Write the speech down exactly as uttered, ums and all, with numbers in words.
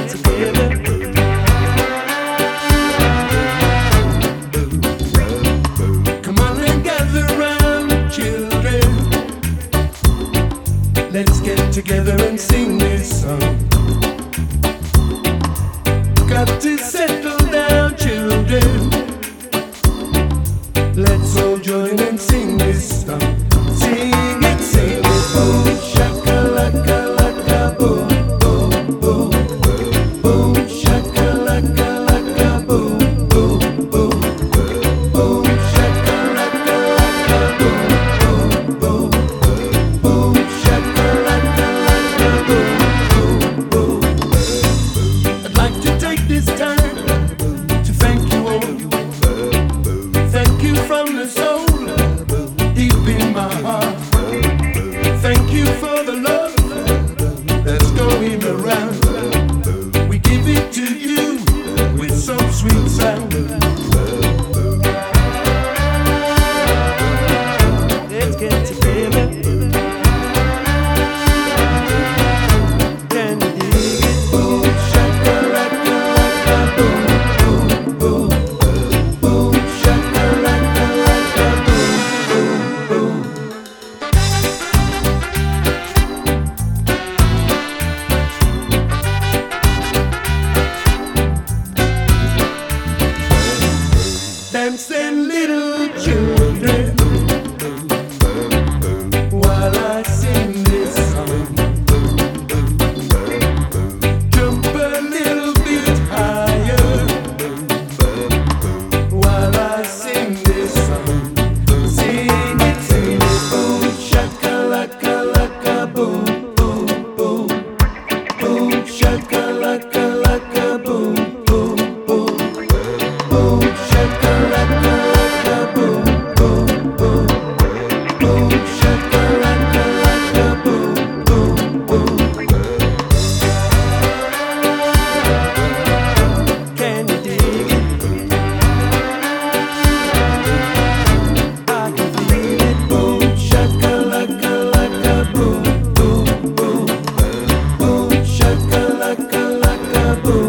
get together. Come on and gather round, children. Let's get together and sing this song. Got to settle down, children. Let's all join and sing this song. Sing it, sing it, boom, shakalaka, laka, boom, boom, boom, boom, shakalaka, laka, boom, boom, boom, boom, shakalaka, laka, boom, boom, boom, boom, shakalaka, laka, boom, boom, boom. I'd like to take this time to thank you all. Thank you from the soul, deep in my heart. Thank you for the love that's going around. We give it to you with some sweet sound. Let's get together. Can you dig it? Boom, shakalaka, laka, boom, boom, boom, boom, shakalaka, laka, boom, boom, boom. Dancing little children while I sing this song. Jump a little bit higher while I sing this song. Sing it, sing it, boom, shakalaka, laka, boom, boom, boom, boom, shakalaka, laka, boom, boom, boom, boom, shakalaka, laka, boom, boom, boom, boom, shakalaka, laka, boom, boom, boom. Can you dig it? I can feel it. Boom, shakalaka, laka, boom, boom, boom, boom, shakalaka, laka, boom.